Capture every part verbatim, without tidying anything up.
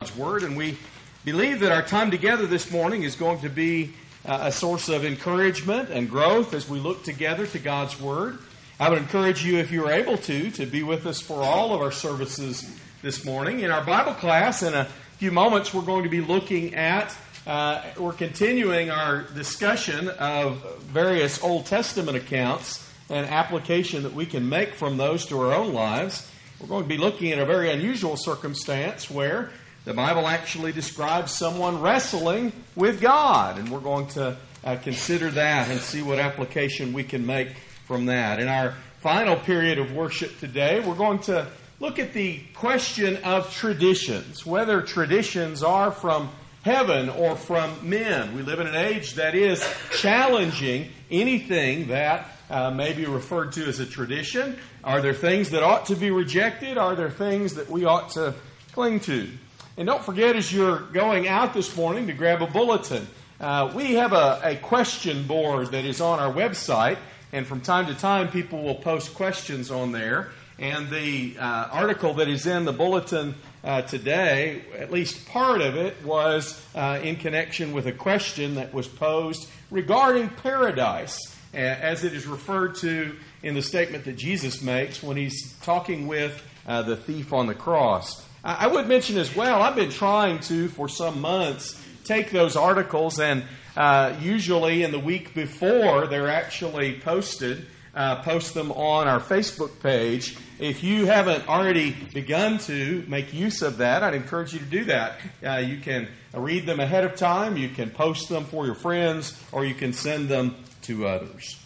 God's Word, and we believe that our time together this morning is going to be uh, a source of encouragement and growth as we look together to God's Word. I would encourage you, if you are able to, to be with us for all of our services this morning. In our Bible class, in a few moments, we're going to be looking at, uh, we're continuing our discussion of various Old Testament accounts and application that we can make from those to our own lives. We're going to be looking at a very unusual circumstance where the Bible actually describes someone wrestling with God, and we're going to uh, consider that and see what application we can make from that. In our final period of worship today, we're going to look at the question of traditions, whether traditions are from heaven or from men. We live in an age that is challenging anything that uh, may be referred to as a tradition. Are there things that ought to be rejected? Are there things that we ought to cling to? And don't forget, as you're going out this morning, to grab a bulletin. Uh, we have a, a question board that is on our website, and from time to time people will post questions on there. And the uh, article that is in the bulletin uh, today, at least part of it, was uh, in connection with a question that was posed regarding paradise, as it is referred to in the statement that Jesus makes when he's talking with uh, the thief on the cross. I would mention as well, I've been trying to, for some months, take those articles and uh, usually in the week before they're actually posted, uh, post them on our Facebook page. If you haven't already begun to make use of that, I'd encourage you to do that. Uh, you can read them ahead of time, you can post them for your friends, or you can send them to others.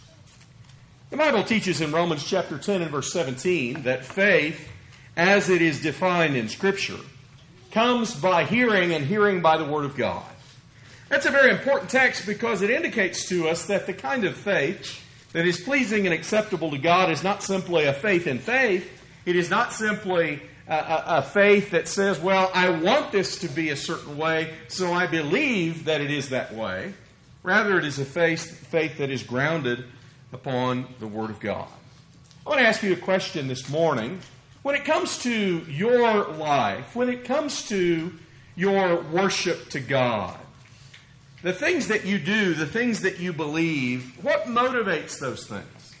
The Bible teaches in Romans chapter ten and verse seventeen that faith, as it is defined in Scripture, comes by hearing, and hearing by the Word of God. That's a very important text because it indicates to us that the kind of faith that is pleasing and acceptable to God is not simply a faith in faith. It is not simply a, a, a faith that says, well, I want this to be a certain way, so I believe that it is that way. Rather, it is a faith, faith that is grounded upon the Word of God. I want to ask you a question this morning. When it comes to your life, when it comes to your worship to God, the things that you do, the things that you believe, what motivates those things?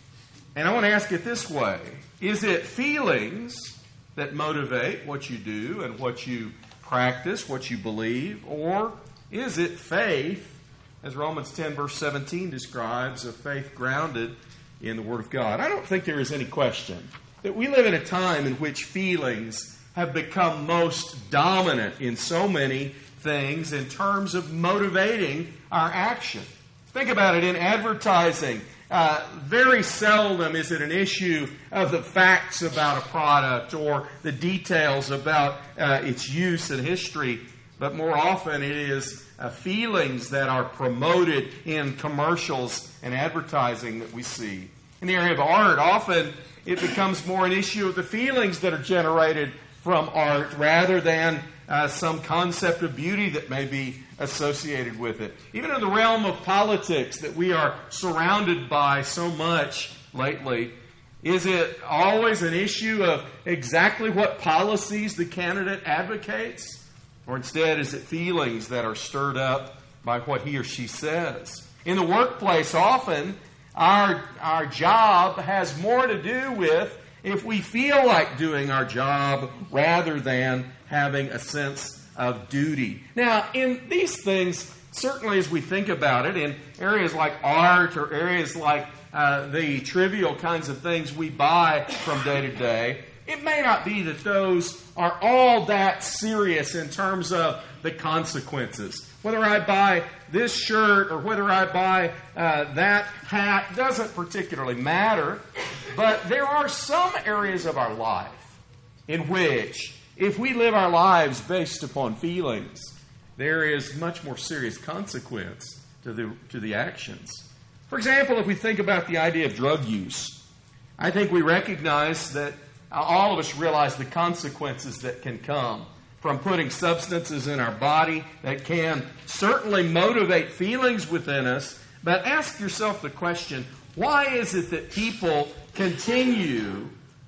And I want to ask it this way. Is it feelings that motivate what you do and what you practice, what you believe? Or is it faith, as Romans ten verse seventeen describes, a faith grounded in the Word of God? I don't think there is any question that we live in a time in which feelings have become most dominant in so many things in terms of motivating our action. Think about it in advertising. Uh, very seldom is it an issue of the facts about a product or the details about uh, its use and history, but more often it is uh, feelings that are promoted in commercials and advertising that we see. In the area of art, often it becomes more an issue of the feelings that are generated from art rather than uh, some concept of beauty that may be associated with it. Even in the realm of politics that we are surrounded by so much lately, is it always an issue of exactly what policies the candidate advocates? Or instead, is it feelings that are stirred up by what he or she says? In the workplace, often Our, our job has more to do with if we feel like doing our job rather than having a sense of duty. Now, in these things, certainly as we think about it, in areas like art or areas like uh, the trivial kinds of things we buy from day to day, it may not be that those are all that serious in terms of the consequences. Whether I buy this shirt or whether I buy uh, that hat doesn't particularly matter. But there are some areas of our life in which, if we live our lives based upon feelings, there is much more serious consequence to the, to the actions. For example, if we think about the idea of drug use, I think we recognize that all of us realize the consequences that can come from putting substances in our body that can certainly motivate feelings within us. But ask yourself the question, why is it that people continue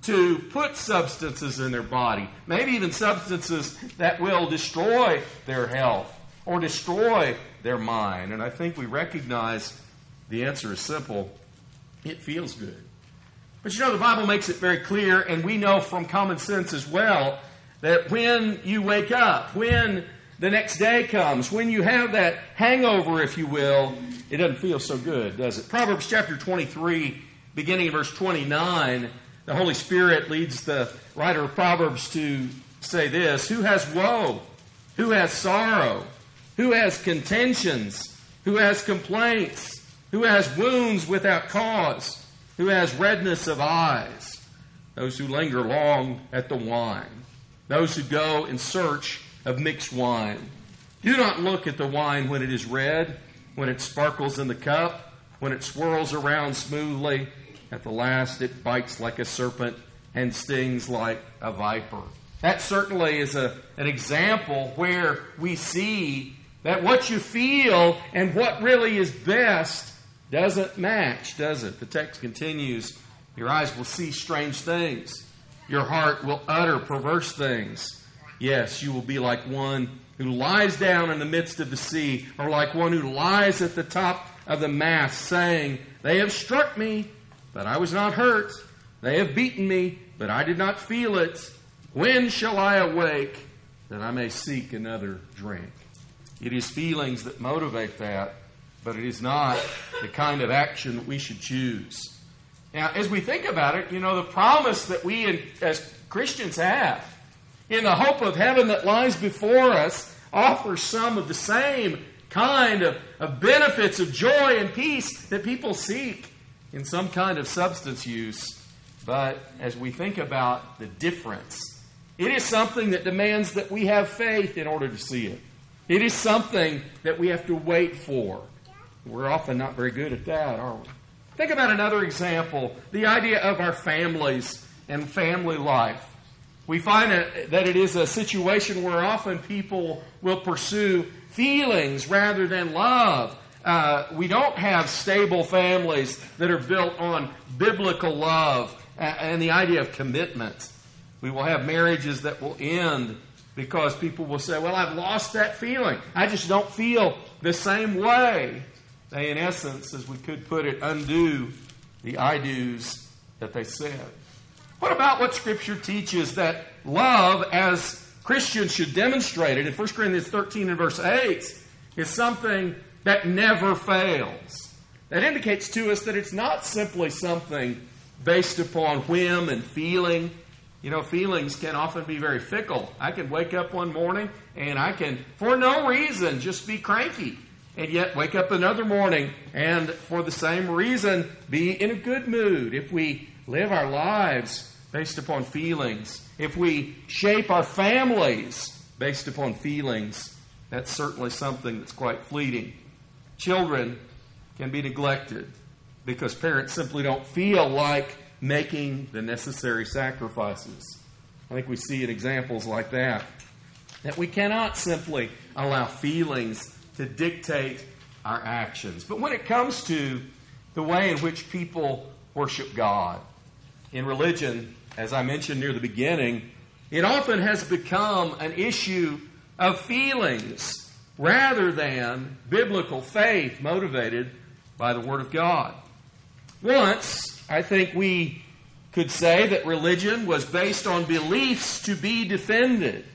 to put substances in their body, maybe even substances that will destroy their health or destroy their mind. And I think we recognize the answer is simple. It feels good. But you know, the Bible makes it very clear, and we know from common sense as well, that when you wake up, when the next day comes, when you have that hangover, if you will, it doesn't feel so good, does it? Proverbs chapter twenty-three, beginning in verse twenty-nine, the Holy Spirit leads the writer of Proverbs to say this: who has woe? Who has sorrow? Who has contentions? Who has complaints? Who has wounds without cause? Who has redness of eyes? Those who linger long at the wine. Those who go in search of mixed wine. Do not look at the wine when it is red, when it sparkles in the cup, when it swirls around smoothly. At the last it bites like a serpent and stings like a viper. That certainly is a, an example where we see that what you feel and what really is best doesn't match, does it? The text continues, your eyes will see strange things. Your heart will utter perverse things. Yes, you will be like one who lies down in the midst of the sea, or like one who lies at the top of the mast, saying, they have struck me, but I was not hurt. They have beaten me, but I did not feel it. When shall I awake, that I may seek another drink? It is feelings that motivate that, but it is not the kind of action that we should choose. Now, as we think about it, you know, the promise that we as Christians have in the hope of heaven that lies before us offers some of the same kind of, of benefits of joy and peace that people seek in some kind of substance use. But as we think about the difference, it is something that demands that we have faith in order to see it. It is something that we have to wait for. We're often not very good at that, are we? Think about another example, the idea of our families and family life. We find that it is a situation where often people will pursue feelings rather than love. Uh, we don't have stable families that are built on biblical love and the idea of commitment. We will have marriages that will end because people will say, well, I've lost that feeling. I just don't feel the same way. They, in essence, as we could put it, undo the I do's that they said. What about what Scripture teaches that love, as Christians should demonstrate it, in First Corinthians thirteen and verse eight, is something that never fails? That indicates to us that it's not simply something based upon whim and feeling. You know, feelings can often be very fickle. I can wake up one morning and I can, for no reason, just be cranky. And yet wake up another morning and for the same reason be in a good mood. If we live our lives based upon feelings, if we shape our families based upon feelings, that's certainly something that's quite fleeting. Children can be neglected because parents simply don't feel like making the necessary sacrifices. I think we see in examples like that, that we cannot simply allow feelings to dictate our actions. But when it comes to the way in which people worship God, in religion, as I mentioned near the beginning, it often has become an issue of feelings rather than biblical faith motivated by the Word of God. Once, I think we could say that religion was based on beliefs to be defended.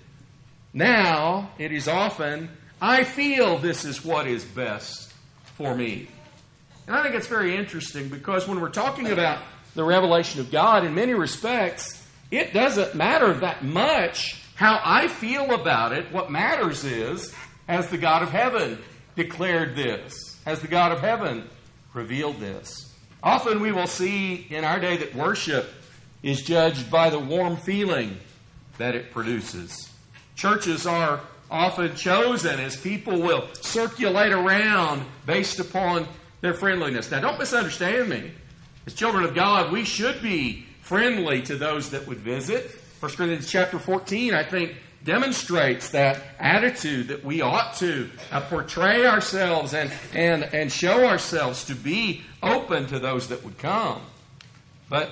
Now, it is often, I feel this is what is best for me. And I think it's very interesting because when we're talking about the revelation of God, in many respects, it doesn't matter that much how I feel about it. What matters is, has the God of heaven declared this? Has the God of heaven revealed this? Often we will see in our day that worship is judged by the warm feeling that it produces. Churches are often chosen as people will circulate around based upon their friendliness. Now, don't misunderstand me. As children of God, we should be friendly to those that would visit. First Corinthians chapter fourteen, I think, demonstrates that attitude that we ought to uh, portray ourselves and, and, and show ourselves to be open to those that would come. But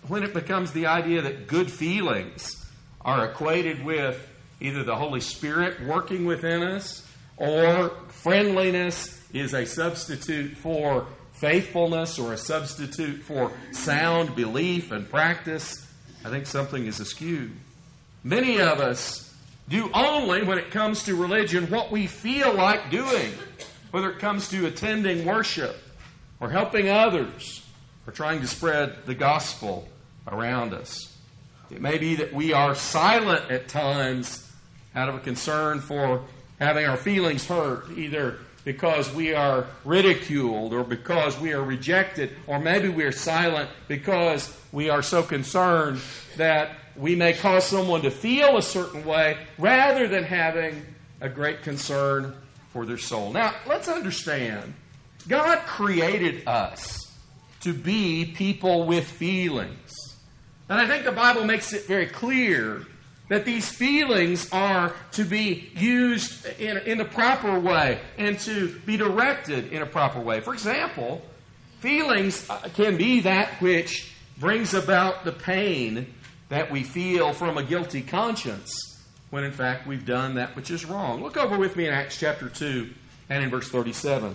when it becomes the idea that good feelings are equated with either the Holy Spirit working within us, or friendliness is a substitute for faithfulness or a substitute for sound belief and practice, I think something is askew. Many of us do only, when it comes to religion, what we feel like doing, whether it comes to attending worship or helping others or trying to spread the gospel around us. It may be that we are silent at times out of a concern for having our feelings hurt, either because we are ridiculed or because we are rejected, or maybe we are silent because we are so concerned that we may cause someone to feel a certain way rather than having a great concern for their soul. Now, let's understand, God created us to be people with feelings. And I think the Bible makes it very clear that these feelings are to be used in, in a proper way and to be directed in a proper way. For example, feelings can be that which brings about the pain that we feel from a guilty conscience when in fact we've done that which is wrong. Look over with me in Acts chapter two and in verse thirty-seven.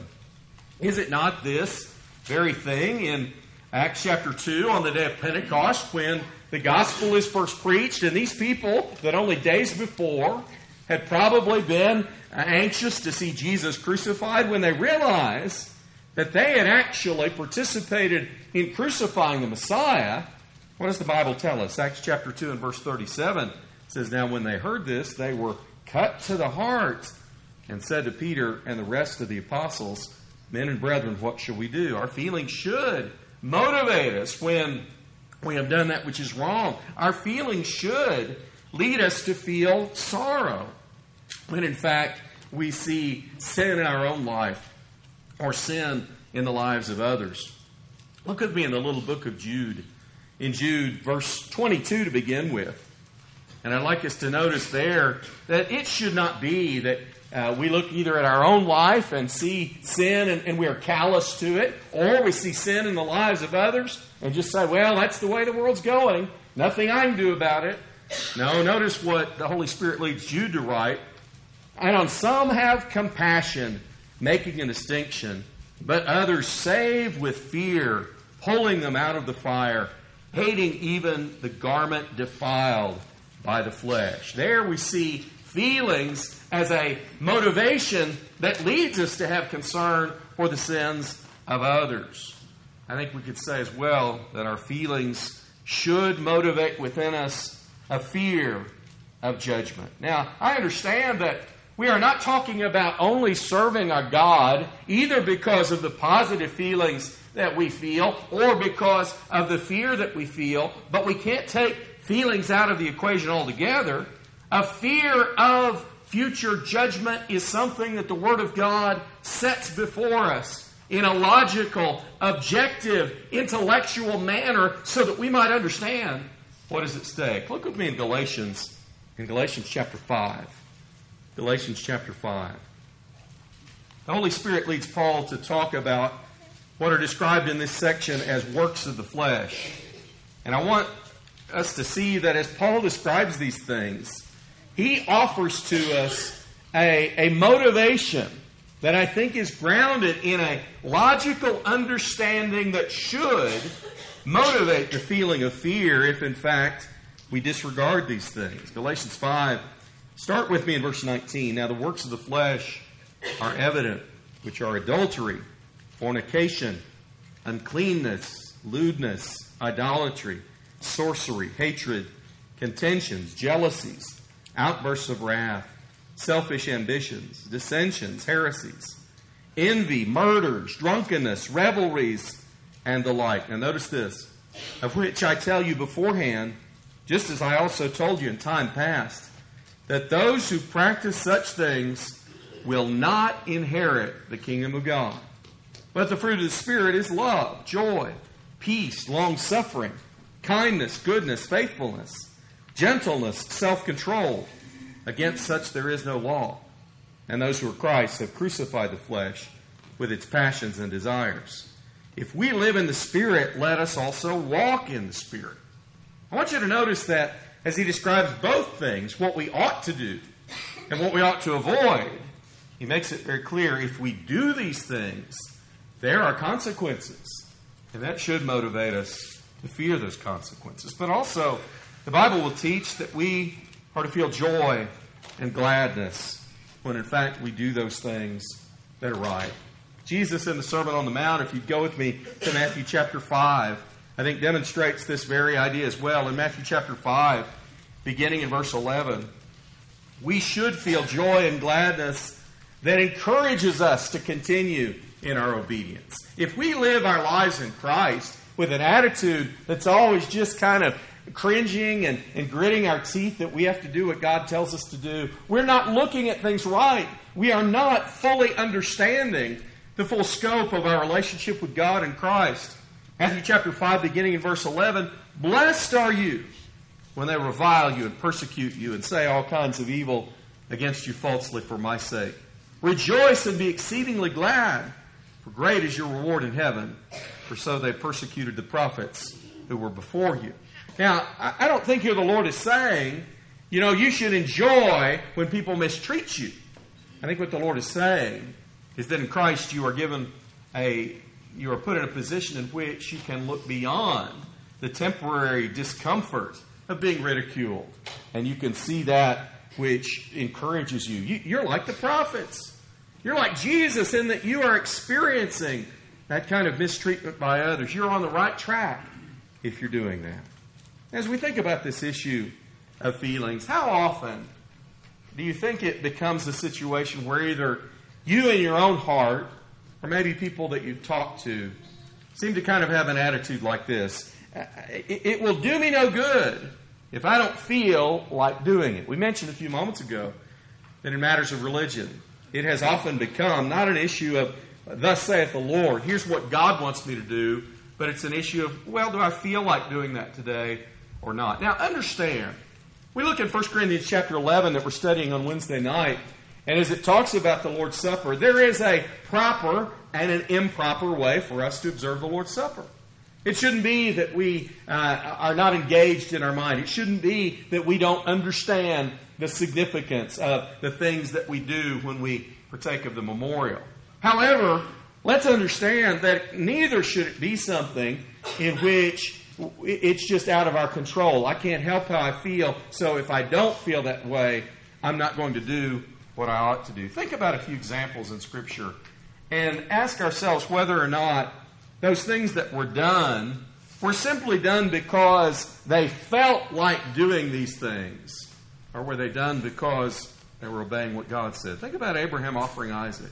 Is it not this very thing in Acts chapter two on the day of Pentecost when the gospel is first preached, and these people that only days before had probably been anxious to see Jesus crucified, when they realized that they had actually participated in crucifying the Messiah, what does the Bible tell us? Acts chapter two and verse thirty-seven says, "Now when they heard this, they were cut to the heart and said to Peter and the rest of the apostles, 'Men and brethren, what shall we do?'" Our feelings should motivate us when we have done that which is wrong. Our feelings should lead us to feel sorrow when in fact we see sin in our own life or sin in the lives of others. Look with me in the little book of Jude. In Jude, verse twenty-two to begin with. And I'd like us to notice there that it should not be that uh, we look either at our own life and see sin and, and we are callous to it, or we see sin in the lives of others and just say, well, that's the way the world's going. Nothing I can do about it. No, notice what the Holy Spirit leads Jude to write. "And on some have compassion, making a distinction, but others save with fear, pulling them out of the fire, hating even the garment defiled by the flesh." There we see feelings as a motivation that leads us to have concern for the sins of others. I think we could say as well that our feelings should motivate within us a fear of judgment. Now, I understand that we are not talking about only serving our God, either because of the positive feelings that we feel or because of the fear that we feel, but we can't take feelings out of the equation altogether. A fear of future judgment is something that the Word of God sets before us in a logical, objective, intellectual manner so that we might understand what is at stake. Look with me in Galatians, in Galatians chapter five. Galatians chapter five. The Holy Spirit leads Paul to talk about what are described in this section as works of the flesh. And I want us to see that as Paul describes these things, he offers to us a, a motivation that I think is grounded in a logical understanding that should motivate the feeling of fear if, in fact, we disregard these things. Galatians five, start with me in verse nineteen. "Now the works of the flesh are evident, which are adultery, fornication, uncleanness, lewdness, idolatry, sorcery, hatred, contentions, jealousies, outbursts of wrath, selfish ambitions, dissensions, heresies, envy, murders, drunkenness, revelries, and the like." Now notice this, "Of which I tell you beforehand, just as I also told you in time past, that those who practice such things will not inherit the kingdom of God. But the fruit of the Spirit is love, joy, peace, long-suffering, kindness, goodness, faithfulness, gentleness, self-control. Against such there is no law. And those who are Christ have crucified the flesh with its passions and desires. if we live in the Spirit, let us also walk in the Spirit. I want you to notice that as he describes both things, what we ought to do and what we ought to avoid, he makes it very clear, if we do these things, there are consequences. And that should motivate us to fear those consequences. But also, the Bible will teach that we are to feel joy and gladness when in fact we do those things that are right. Jesus in the Sermon on the Mount, if you'd go with me to Matthew chapter five, I think demonstrates this very idea as well. In Matthew chapter five, beginning in verse eleven, we should feel joy and gladness that encourages us to continue in our obedience. If we live our lives in Christ with an attitude that's always just kind of cringing and, and gritting our teeth that we have to do what God tells us to do, we're not looking at things right. We are not fully understanding the full scope of our relationship with God in Christ. Matthew chapter five, beginning in verse eleven, blessed are you when they revile you and persecute you and say all kinds of evil against you falsely for my sake. Rejoice and be exceedingly glad, for great is your reward in heaven, for so they persecuted the prophets who were before you. Now, I don't think here the Lord is saying, you know, you should enjoy when people mistreat you. I think what the Lord is saying is that in Christ you are given a, you are put in a position in which you can look beyond the temporary discomfort of being ridiculed. And you can see that which encourages you. you. You're like the prophets. You're like Jesus in that you are experiencing that kind of mistreatment by others. You're on the right track if you're doing that. As we think about this issue of feelings, how often do you think it becomes a situation where either you in your own heart, or maybe people that you talk to, seem to kind of have an attitude like this? It will do me no good if I don't feel like doing it. We mentioned a few moments ago that in matters of religion, it has often become not an issue of, thus saith the Lord, here's what God wants me to do, but it's an issue of, well, do I feel like doing that today or not? Now, understand, we look at First Corinthians chapter eleven that we're studying on Wednesday night, and as it talks about the Lord's Supper, there is a proper and an improper way for us to observe the Lord's Supper. It shouldn't be that we uh, are not engaged in our mind. It shouldn't be that we don't understand the significance of the things that we do when we partake of the memorial. However, let's understand that neither should it be something in which it's just out of our control. I can't help how I feel, so if I don't feel that way, I'm not going to do what I ought to do. Think about a few examples in Scripture and ask ourselves whether or not those things that were done were simply done because they felt like doing these things, or were they done because they were obeying what God said? Think about Abraham offering Isaac.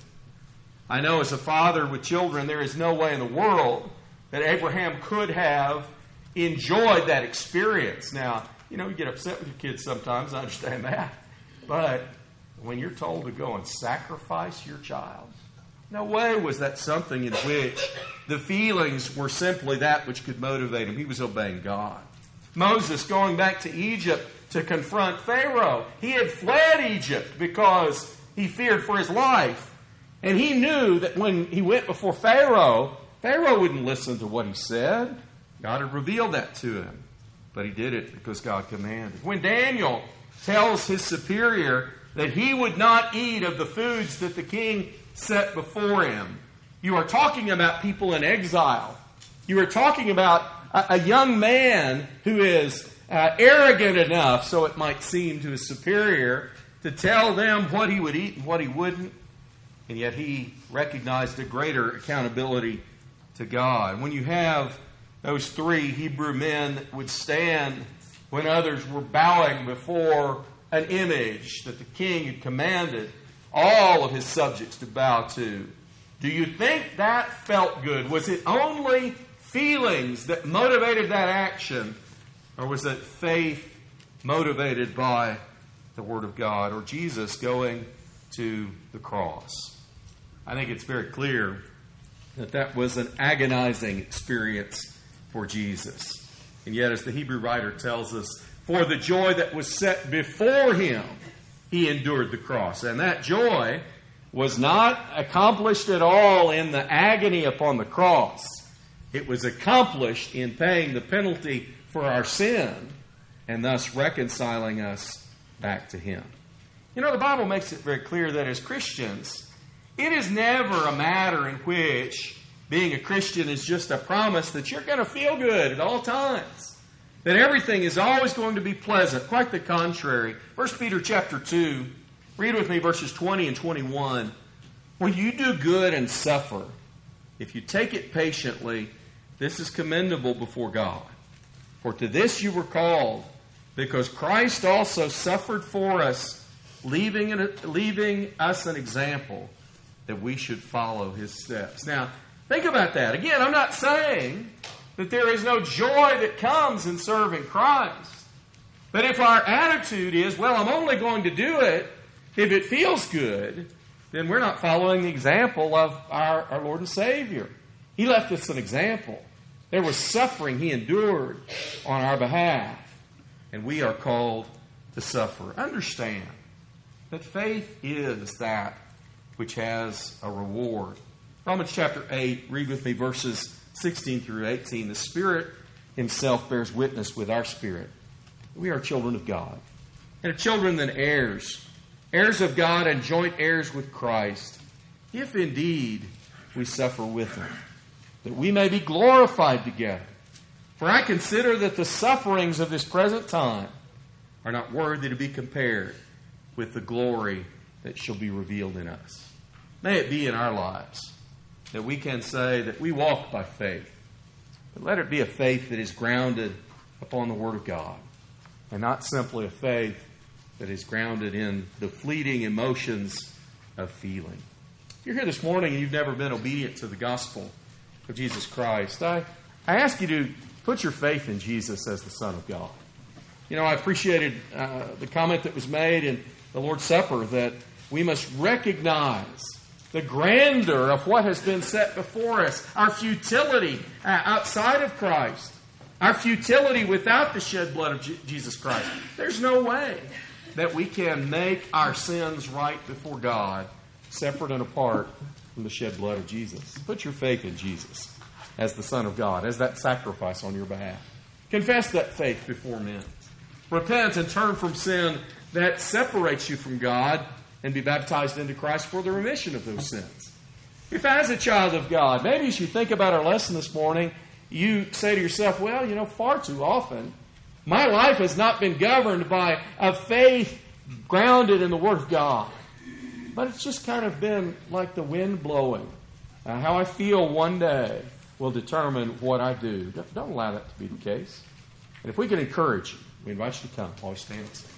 I know as a father with children, there is no way in the world that Abraham could have enjoyed that experience. Now, you know, you get upset with your kids sometimes, I understand that. But when you're told to go and sacrifice your child, no way was that something in which the feelings were simply that which could motivate him. He was obeying God. Moses going back to Egypt to confront Pharaoh. He had fled Egypt because he feared for his life. And he knew that when he went before Pharaoh, Pharaoh wouldn't listen to what he said. God had revealed that to him. But he did it because God commanded. When Daniel tells his superior that he would not eat of the foods that the king set before him, you are talking about people in exile. You are talking about a, a young man who is uh, arrogant enough, so it might seem to his superior, to tell them what he would eat and what he wouldn't. And yet he recognized a greater accountability to God. When you have those three Hebrew men that would stand when others were bowing before an image that the king had commanded all of his subjects to bow to, do you think that felt good? Was it only feelings that motivated that action, or was it faith motivated by the Word of God, or Jesus going to the cross? I think it's very clear that that was an agonizing experience for Jesus. And yet, as the Hebrew writer tells us, for the joy that was set before him, he endured the cross. And that joy was not accomplished at all in the agony upon the cross. It was accomplished in paying the penalty for our sin and thus reconciling us back to Him. You know, the Bible makes it very clear that as Christians, it is never a matter in which being a Christian is just a promise that you're going to feel good at all times, that everything is always going to be pleasant. Quite the contrary. First Peter chapter two, read with me verses twenty and twenty-one. When you do good and suffer, if you take it patiently, this is commendable before God. For to this you were called, because Christ also suffered for us, leaving, an, leaving us an example that we should follow His steps. Now, think about that. Again, I'm not saying that there is no joy that comes in serving Christ. But if our attitude is, well, I'm only going to do it if it feels good, then we're not following the example of our, our Lord and Savior. He left us an example. There was suffering He endured on our behalf, and we are called to suffer. Understand that faith is that which has a reward. Romans chapter eight, read with me verses sixteen through eighteen. The Spirit Himself bears witness with our spirit. We are children of God. And if children, then heirs. Heirs of God and joint heirs with Christ, if indeed we suffer with Him, that we may be glorified together. For I consider that the sufferings of this present time are not worthy to be compared with the glory that shall be revealed in us. May it be in our lives that we can say that we walk by faith. But let it be a faith that is grounded upon the Word of God, and not simply a faith that is grounded in the fleeting emotions of feeling. If you're here this morning and you've never been obedient to the gospel of Jesus Christ, I, I ask you to put your faith in Jesus as the Son of God. You know, I appreciated uh, the comment that was made in the Lord's Supper that we must recognize the grandeur of what has been set before us, our futility uh, outside of Christ, our futility without the shed blood of J- Jesus Christ. There's no way that we can make our sins right before God separate and apart from the shed blood of Jesus. Put your faith in Jesus as the Son of God, as that sacrifice on your behalf. Confess that faith before men. Repent and turn from sin that separates you from God, and be baptized into Christ for the remission of those sins. If as a child of God, maybe as you think about our lesson this morning, you say to yourself, well, you know, far too often, my life has not been governed by a faith grounded in the Word of God. But it's just kind of been like the wind blowing. Uh, how I feel one day will determine what I do. Don't, don't allow that to be the case. And if we can encourage you, we invite you to come. Always stand.